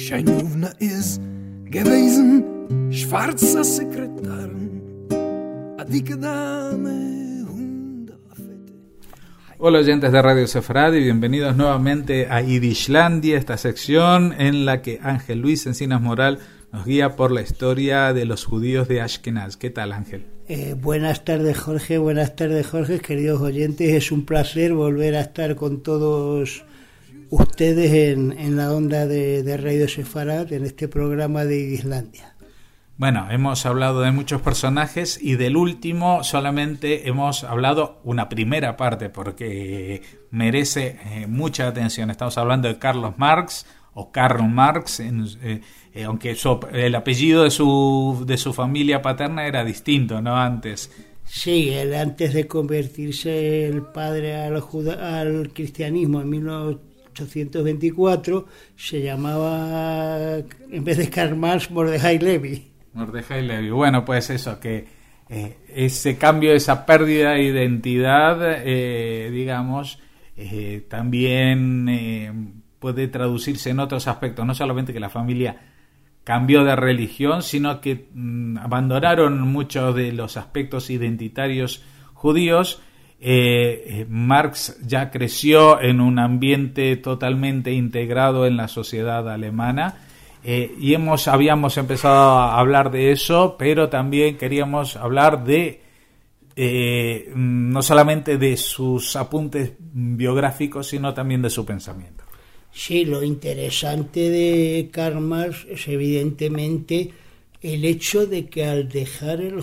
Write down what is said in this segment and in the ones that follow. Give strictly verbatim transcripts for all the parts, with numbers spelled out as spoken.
Scheinowna ist gewesen, schwarzer Sekretär, a dicke Dame, hunderfette. Hola oyentes de Radio Sefardí y bienvenidos nuevamente a Yiddishlandia, esta sección en la que Ángel Luis Encinas Moral nos guía por la historia de los judíos de Ashkenaz. ¿Qué tal, Ángel? Eh, buenas tardes, Jorge, buenas tardes, Jorge, queridos oyentes. Es un placer volver a estar con todos ustedes en, en la onda de, de Radio Sefardí, en este programa de Yiddishlandia. Bueno, hemos hablado de muchos personajes y del último solamente hemos hablado una primera parte porque merece eh, mucha atención. Estamos hablando de Carlos Marx o Karl Marx, en, eh, eh, aunque su, el apellido de su, de su familia paterna era distinto, ¿no? Antes. Sí, él antes de convertirse el padre al, juda, al cristianismo en mil ochocientos veinticuatro se llamaba, en vez de Karl Marx, Mordejai Levi. Mordejai Levi. Bueno, pues eso, que eh, ese cambio, esa pérdida de identidad, eh, digamos, eh, también eh, puede traducirse en otros aspectos, no solamente que la familia cambió de religión, sino que mmm, abandonaron muchos de los aspectos identitarios judíos. Eh, eh, Marx ya creció en un ambiente totalmente integrado en la sociedad alemana. Eh, y hemos habíamos empezado a hablar de eso, pero también queríamos hablar de eh, no solamente de sus apuntes biográficos, sino también de su pensamiento. Sí, lo interesante de Karl Marx es evidentemente el hecho de que al dejar el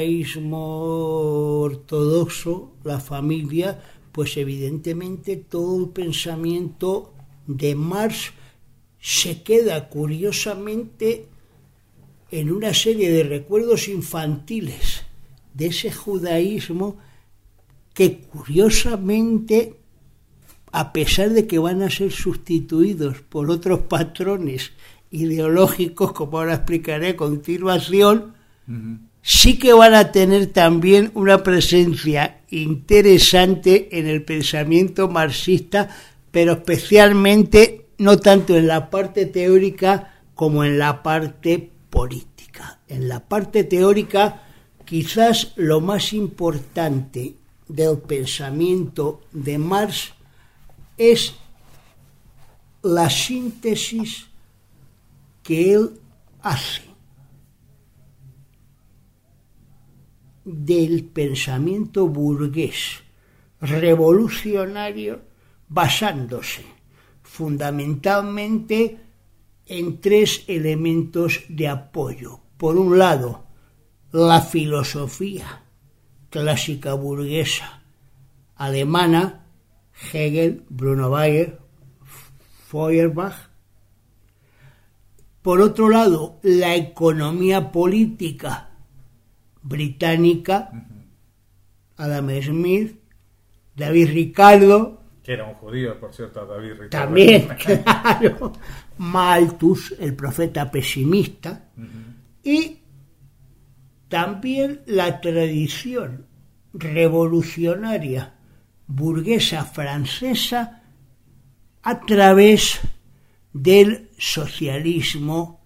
judaísmo ortodoxo, la familia, pues evidentemente todo el pensamiento de Marx se queda curiosamente en una serie de recuerdos infantiles de ese judaísmo que curiosamente, a pesar de que van a ser sustituidos por otros patrones ideológicos, como ahora explicaré a continuación, uh-huh. sí que van a tener también una presencia interesante en el pensamiento marxista, pero especialmente no tanto en la parte teórica como en la parte política. En la parte teórica, quizás lo más importante del pensamiento de Marx es la síntesis que él hace del pensamiento burgués revolucionario, basándose fundamentalmente en tres elementos de apoyo. Por un lado, la filosofía clásica burguesa alemana, Hegel, Bruno Bayer, Feuerbach. Por otro lado, la economía política británica, Adam Smith, David Ricardo, que era un judío, por cierto, David Ricardo. También, claro. Malthus, el profeta pesimista. Uh-huh. Y también la tradición revolucionaria burguesa francesa a través del socialismo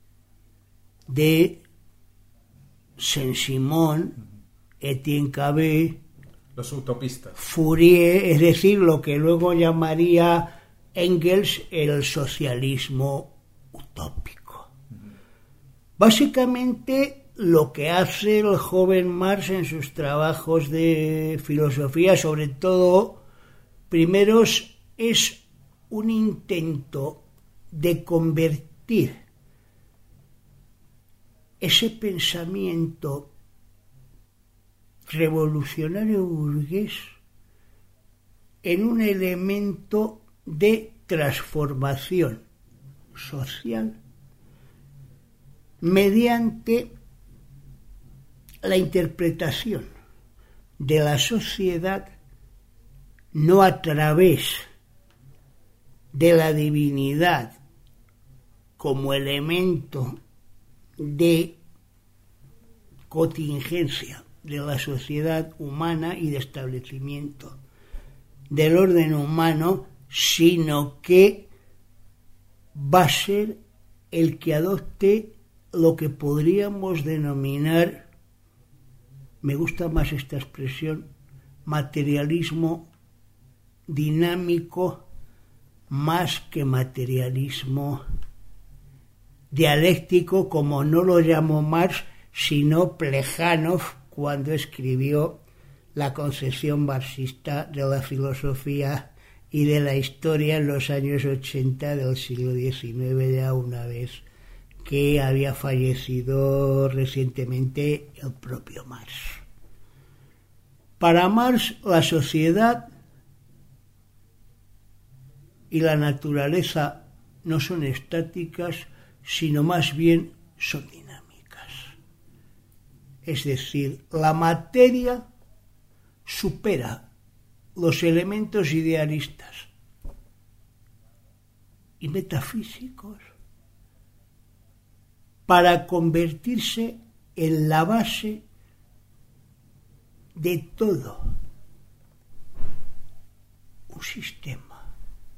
de Saint-Simon, Etienne Cabet, los utopistas, Fourier, es decir, lo que luego llamaría Engels el socialismo utópico. Uh-huh. Básicamente, lo que hace el joven Marx en sus trabajos de filosofía, sobre todo primeros, es un intento de convertir ese pensamiento revolucionario burgués en un elemento de transformación social mediante la interpretación de la sociedad no a través de la divinidad como elemento de contingencia de la sociedad humana y de establecimiento del orden humano, sino que va a ser el que adopte lo que podríamos denominar, me gusta más esta expresión, materialismo dinámico más que materialismo dialéctico, como no lo llamó Marx, sino Plejánov cuando escribió la concepción marxista de la filosofía y de la historia en los años ochenta del siglo diecinueve, ya una vez que había fallecido recientemente el propio Marx. Para Marx, la sociedad y la naturaleza no son estáticas, sino más bien son dinámicas. Es decir, la materia supera los elementos idealistas y metafísicos para convertirse en la base de todo un sistema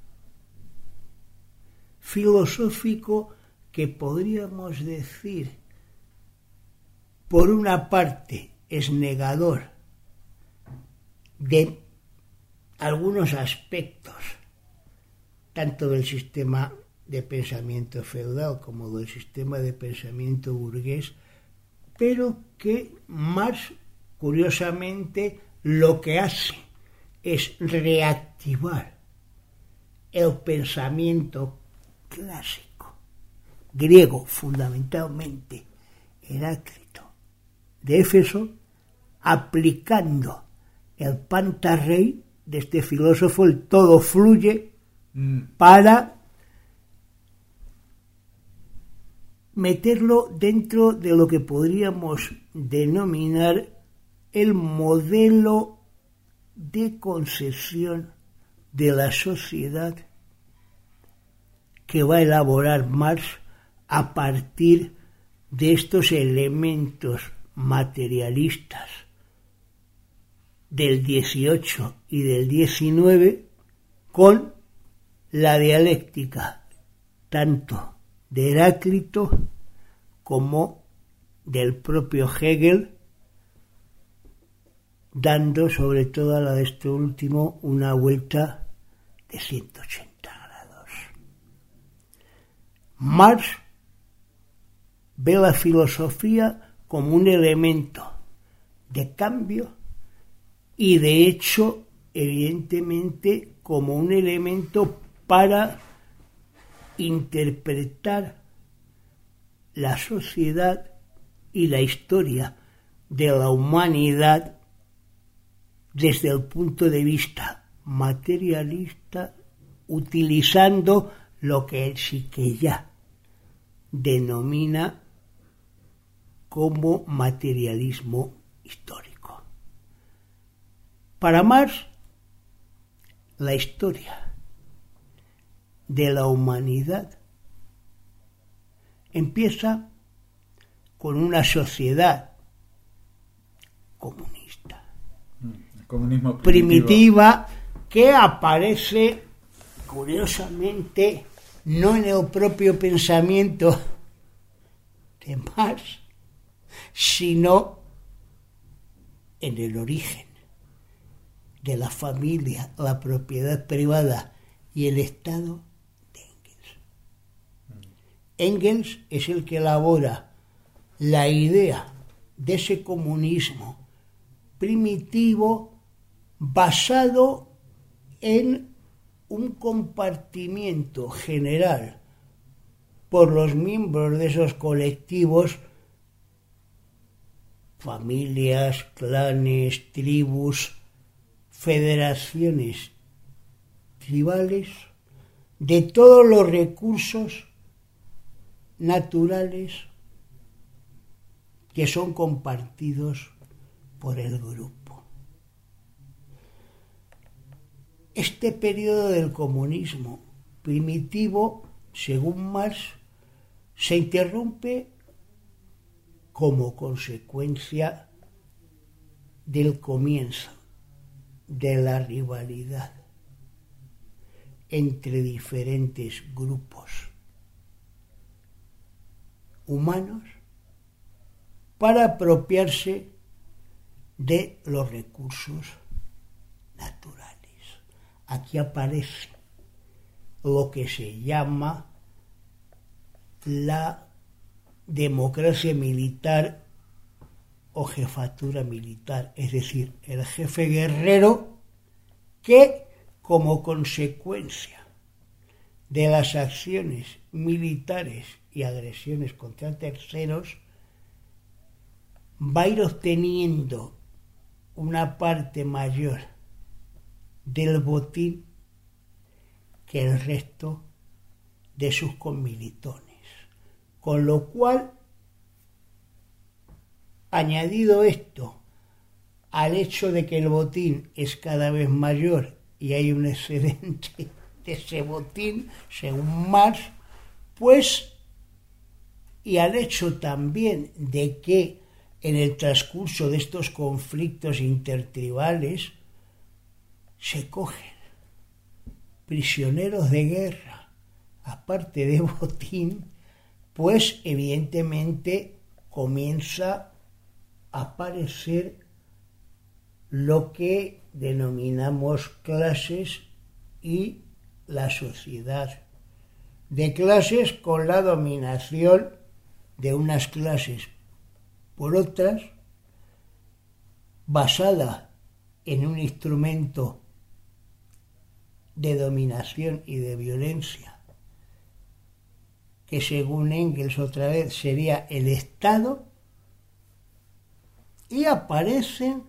filosófico que podríamos decir, por una parte, es negador de algunos aspectos, tanto del sistema de pensamiento feudal como del sistema de pensamiento burgués, pero que Marx, curiosamente, lo que hace es reactivar el pensamiento clásico, griego fundamentalmente, Heráclito de Éfeso, aplicando el pantarrei de este filósofo, el todo fluye, mm. para meterlo dentro de lo que podríamos denominar el modelo de concepción de la sociedad que va a elaborar Marx a partir de estos elementos materialistas del dieciocho y del diecinueve, con la dialéctica tanto de Heráclito como del propio Hegel, dando sobre todo a la de este último una vuelta de ciento ochenta grados. Marx ve la filosofía como un elemento de cambio y de hecho, evidentemente, como un elemento para interpretar la sociedad y la historia de la humanidad desde el punto de vista materialista, utilizando lo que él sí que ya denomina como materialismo histórico. Para Marx, la historia de la humanidad empieza con una sociedad comunista, el comunismo primitivo. primitiva, que aparece curiosamente no en el propio pensamiento de Marx, sino en el origen de la familia, la propiedad privada y el Estado de Engels. Engels es el que elabora la idea de ese comunismo primitivo basado en un compartimiento general por los miembros de esos colectivos, familias, clanes, tribus, federaciones tribales, de todos los recursos naturales que son compartidos por el grupo. Este periodo del comunismo primitivo, según Marx, se interrumpe como consecuencia del comienzo de la rivalidad entre diferentes grupos humanos para apropiarse de los recursos naturales. Aquí aparece lo que se llama la democracia militar o jefatura militar, es decir, el jefe guerrero que, como consecuencia de las acciones militares y agresiones contra terceros, va a ir obteniendo una parte mayor del botín que el resto de sus conmilitones. Con lo cual, añadido esto al hecho de que el botín es cada vez mayor y hay un excedente de ese botín, según Marx, pues, y al hecho también de que en el transcurso de estos conflictos intertribales se cogen prisioneros de guerra, aparte de botín, pues evidentemente comienza a aparecer lo que denominamos clases y la sociedad de clases, con la dominación de unas clases por otras, basada en un instrumento de dominación y de violencia que, según Engels otra vez, sería el Estado, y aparecen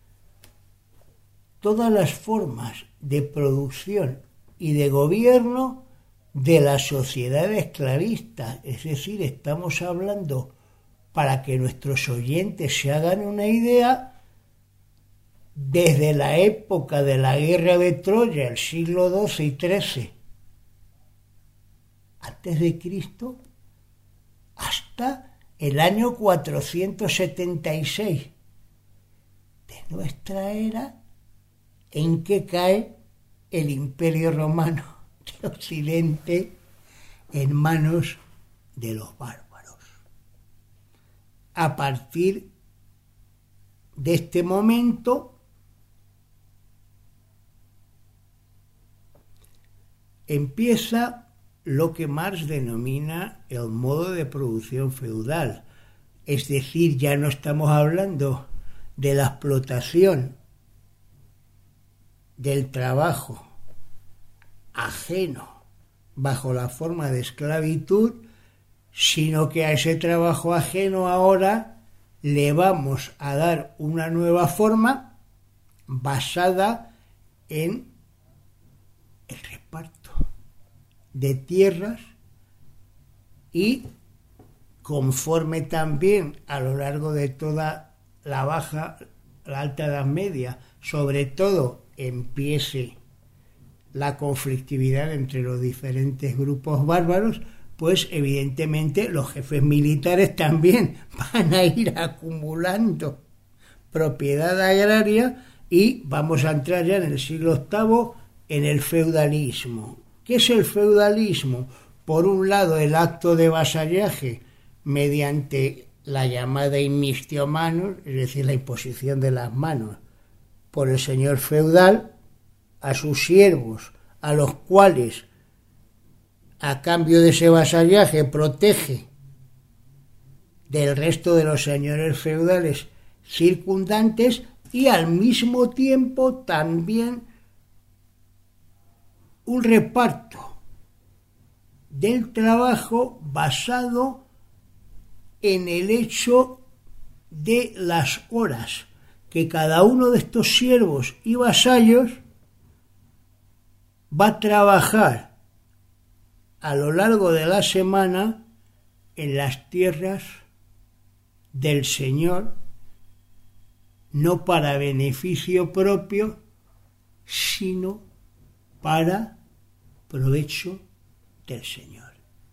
todas las formas de producción y de gobierno de la sociedad esclavista. Es decir, estamos hablando, para que nuestros oyentes se hagan una idea, desde la época de la guerra de Troya, el siglo doce y trece antes de Cristo, hasta el año cuatrocientos setenta y seis de nuestra era, en que cae el Imperio Romano de Occidente en manos de los bárbaros. A partir de este momento, empieza lo que Marx denomina el modo de producción feudal. Es decir, ya no estamos hablando de la explotación del trabajo ajeno bajo la forma de esclavitud, sino que a ese trabajo ajeno ahora le vamos a dar una nueva forma basada en el reparto de tierras y conforme también a lo largo de toda la baja, la alta edad media, sobre todo empiece la conflictividad entre los diferentes grupos bárbaros, pues evidentemente los jefes militares también van a ir acumulando propiedad agraria y vamos a entrar ya en el siglo octavo en el feudalismo. ¿Qué es el feudalismo? Por un lado, el acto de vasallaje mediante la llamada immixtio manus, es decir, la imposición de las manos por el señor feudal a sus siervos, a los cuales, a cambio de ese vasallaje, protege del resto de los señores feudales circundantes, y al mismo tiempo también un reparto del trabajo basado en el hecho de las horas que cada uno de estos siervos y vasallos va a trabajar a lo largo de la semana en las tierras del Señor, no para beneficio propio, sino para provecho del Señor.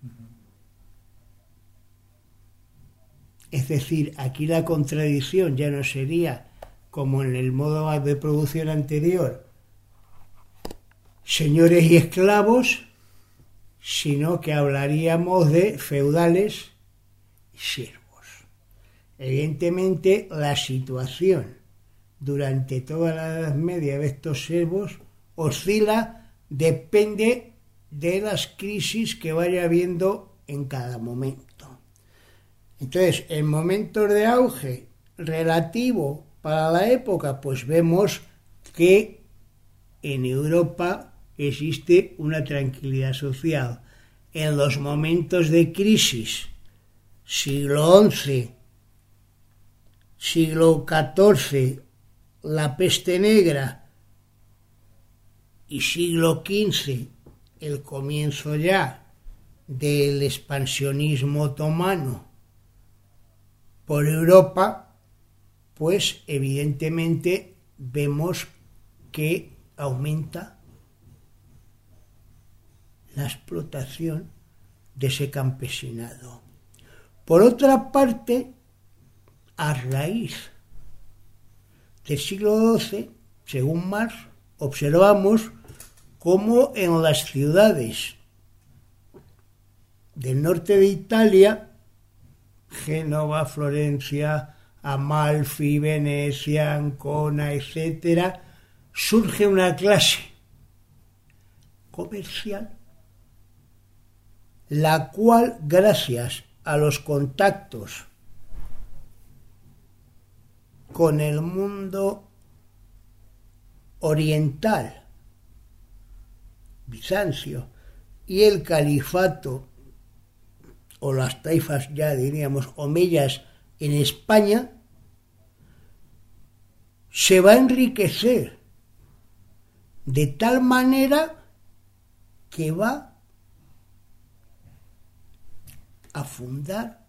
Es decir, aquí la contradicción ya no sería como en el modo de producción anterior, señores y esclavos, sino que hablaríamos de feudales servos. Evidentemente, la situación durante toda la Edad Media de estos servos oscila, depende de las crisis que vaya habiendo en cada momento. Entonces, en momentos de auge relativo para la época, pues vemos que en Europa existe una tranquilidad social. En los momentos de crisis, siglo once, siglo catorce, la peste negra, y siglo quince, el comienzo ya del expansionismo otomano por Europa, pues evidentemente vemos que aumenta la explotación de ese campesinado. Por otra parte, a raíz del siglo doce, según Marx, observamos cómo en las ciudades del norte de Italia, Génova, Florencia, Amalfi, Venecia, Ancona, etcétera, surge una clase comercial, la cual, gracias a los contactos con el mundo oriental, Bizancio, y el califato, o las taifas ya diríamos omeyas en España, se va a enriquecer de tal manera que va a fundar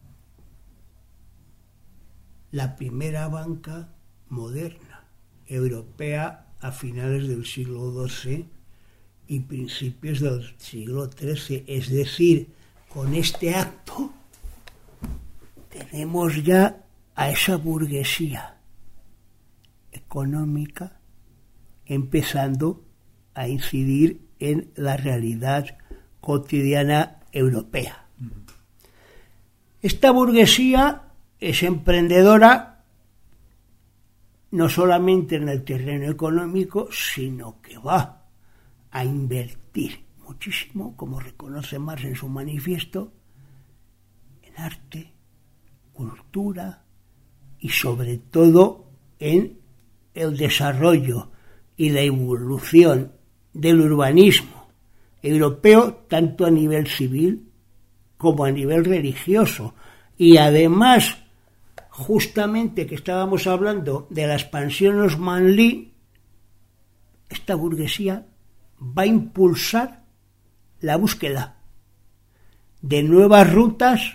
la primera banca moderna europea a finales del siglo doce y principios del siglo trece. Es decir, con este acto tenemos ya a esa burguesía económica empezando a incidir en la realidad cotidiana europea. Esta burguesía es emprendedora no solamente en el terreno económico, sino que va a invertir muchísimo, como reconoce Marx en su manifiesto, en arte, cultura y sobre todo en el desarrollo y la evolución del urbanismo europeo, tanto a nivel civil como a nivel religioso. Y además, justamente que estábamos hablando de la expansión osmanlí, esta burguesía va a impulsar la búsqueda de nuevas rutas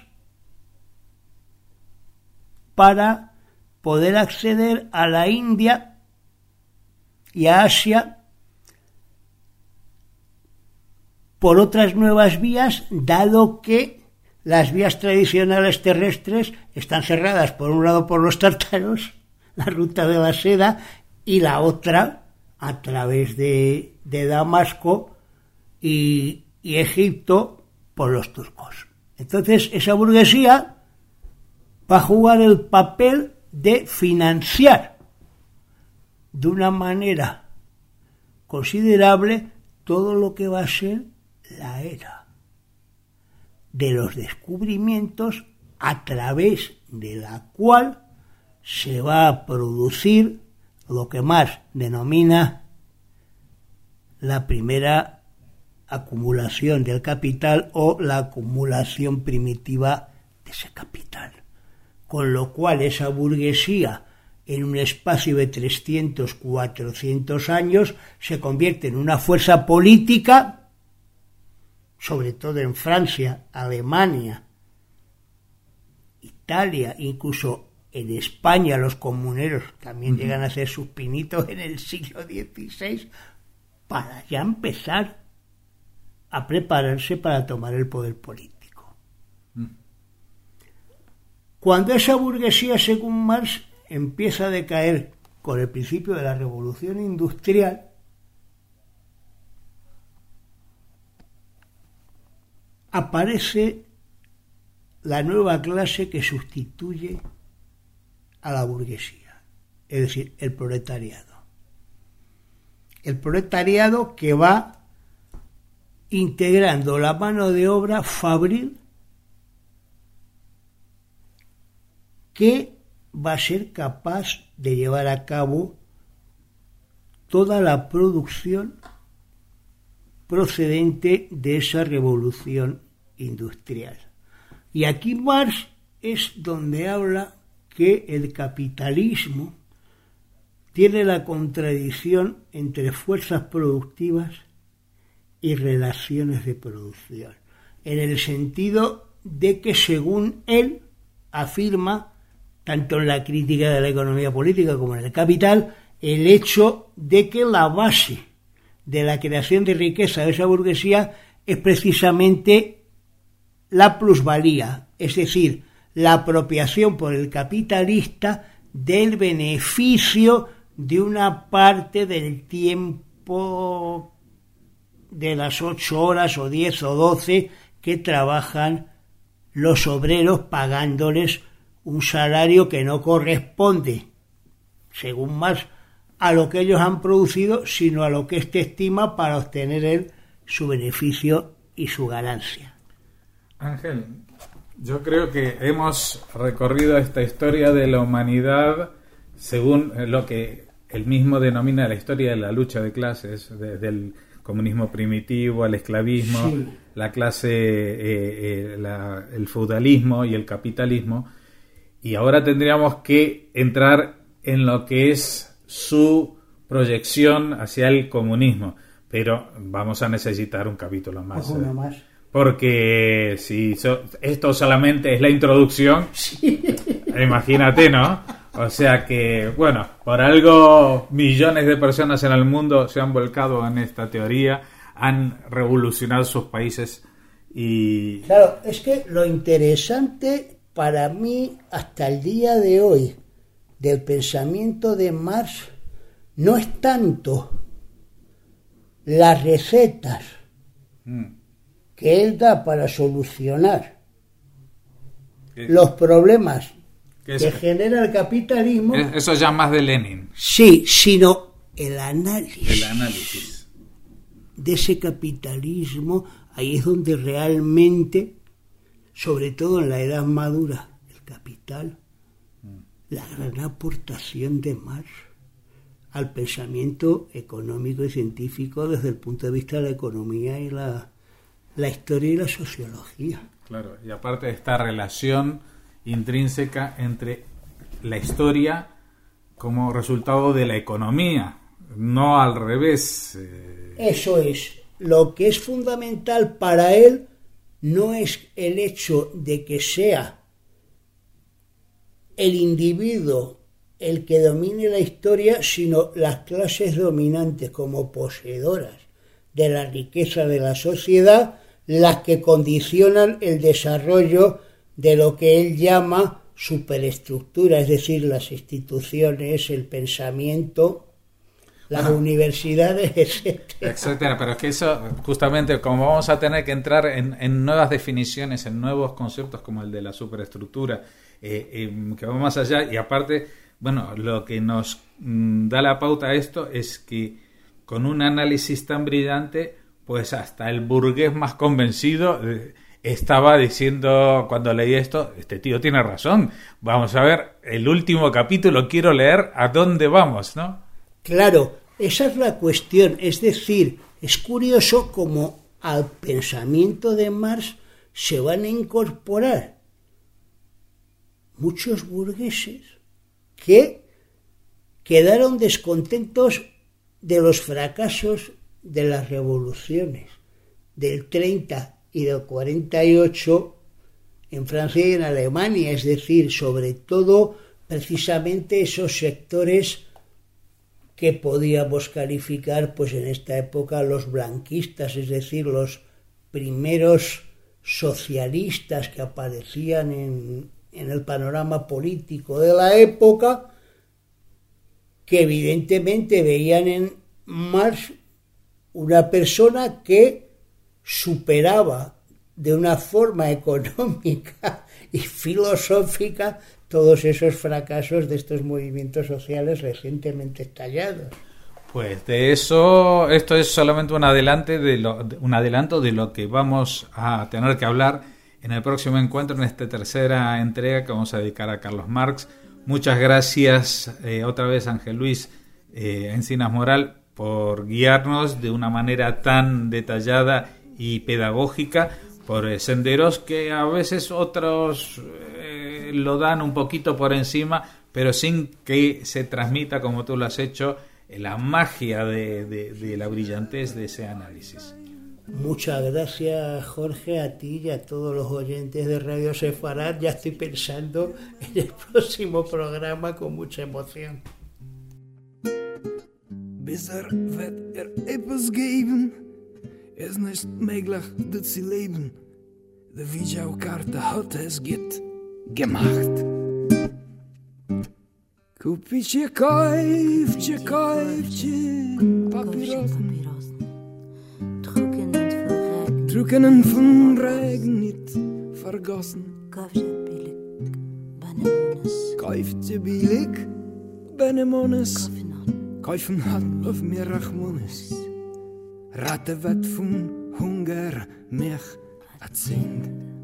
para poder acceder a la India y a Asia por otras nuevas vías, dado que las vías tradicionales terrestres están cerradas por un lado por los tártaros, la ruta de la seda, y la otra a través de, de Damasco y, y Egipto por los turcos. Entonces esa burguesía va a jugar el papel de financiar de una manera considerable todo lo que va a ser la era de los descubrimientos, a través de la cual se va a producir lo que Marx denomina la primera acumulación del capital o la acumulación primitiva de ese capital. Con lo cual esa burguesía, en un espacio de trescientos, cuatrocientos años, se convierte en una fuerza política, sobre todo en Francia, Alemania, Italia, incluso en España los comuneros también uh-huh. llegan a hacer sus pinitos en el siglo dieciséis, para ya empezar a prepararse para tomar el poder político. Uh-huh. Cuando esa burguesía, según Marx, empieza a decaer con el principio de la revolución industrial, aparece la nueva clase que sustituye a la burguesía, es decir, el proletariado. El proletariado que va integrando la mano de obra fabril que va a ser capaz de llevar a cabo toda la producción procedente de esa revolución industrial. Y aquí Marx es donde habla que el capitalismo tiene la contradicción entre fuerzas productivas y relaciones de producción, en el sentido de que, según él afirma, tanto en la crítica de la economía política como en el Capital, el hecho de que la base de la creación de riqueza de esa burguesía es precisamente la plusvalía, es decir, la apropiación por el capitalista del beneficio de una parte del tiempo de las ocho horas o diez o doce que trabajan los obreros, pagándoles un salario que no corresponde, según Marx, a lo que ellos han producido, sino a lo que éste estima para obtener él su beneficio y su ganancia. Ángel, yo creo que hemos recorrido esta historia de la humanidad según lo que él mismo denomina la historia de la lucha de clases, desde el comunismo primitivo al esclavismo, sí. la clase, eh, eh, la, el feudalismo y el capitalismo, y ahora tendríamos que entrar en lo que es su proyección hacia el comunismo, pero vamos a necesitar un capítulo más. Uno más. Porque si so, esto solamente es la introducción, sí. imagínate, ¿no? O sea que, bueno, por algo millones de personas en el mundo se han volcado en esta teoría, han revolucionado sus países y... Claro, es que lo interesante para mí hasta el día de hoy del pensamiento de Marx no es tanto las recetas mm. que él da para solucionar ¿Qué? los problemas que genera el capitalismo. Eso ya más de Lenin. Sí, sino el análisis. El análisis. De ese capitalismo, ahí es donde realmente, sobre todo en la edad madura del capital, mm. la gran aportación de Marx al pensamiento económico y científico desde el punto de vista de la economía y la, la historia y la sociología. Claro, y aparte de esta relación intrínseca entre la historia como resultado de la economía, no al revés. Eh... Eso es. Lo que es fundamental para él no es el hecho de que sea el individuo el que domine la historia, sino las clases dominantes como poseedoras de la riqueza de la sociedad, las que condicionan el desarrollo de lo que él llama superestructura, es decir, las instituciones, el pensamiento, las bueno, universidades, etcétera. Etcétera, pero es que eso, justamente, como vamos a tener que entrar en, en nuevas definiciones, en nuevos conceptos como el de la superestructura, eh, eh, que va más allá, y aparte, bueno, lo que nos mm, da la pauta a esto es que con un análisis tan brillante, pues hasta el burgués más convencido eh, estaba diciendo, cuando leí esto, este tío tiene razón, vamos a ver el último capítulo, quiero leer a dónde vamos, ¿no? Claro, esa es la cuestión, es decir, es curioso cómo al pensamiento de Marx se van a incorporar muchos burgueses que quedaron descontentos de los fracasos de las revoluciones del treinta y del cuarenta y ocho en Francia y en Alemania, es decir, sobre todo precisamente esos sectores que podíamos calificar pues en esta época los blanquistas, es decir, los primeros socialistas que aparecían en, en el panorama político de la época, que evidentemente veían en Marx una persona que superaba de una forma económica y filosófica todos esos fracasos de estos movimientos sociales recientemente estallados. Pues de eso, esto es solamente un adelante de lo, un adelanto de lo que vamos a tener que hablar en el próximo encuentro, en esta tercera entrega que vamos a dedicar a Carlos Marx. Muchas gracias eh, otra vez, Ángel Luis eh, Encinas Moral, por guiarnos de una manera tan detallada y pedagógica por eh, senderos que a veces otros eh, lo dan un poquito por encima, pero sin que se transmita, como tú lo has hecho, la magia de, de, de la brillantez de ese análisis. Muchas gracias, Jorge, a ti y a todos los oyentes de Radio Sefarad. Ya estoy pensando en el próximo programa con mucha emoción. Bis er wird er etwas geben, ist nicht möglich, das zu leben. Die Videokarte hat es geht gemacht. Kupitje, kaufje, kaufje, Papierosen. Trockenen von Regen nicht vergossen. Kaufje billig, Benemones. Kaufen hat auf mir Rachmones. Ratte wird von Hunger mich erzählt.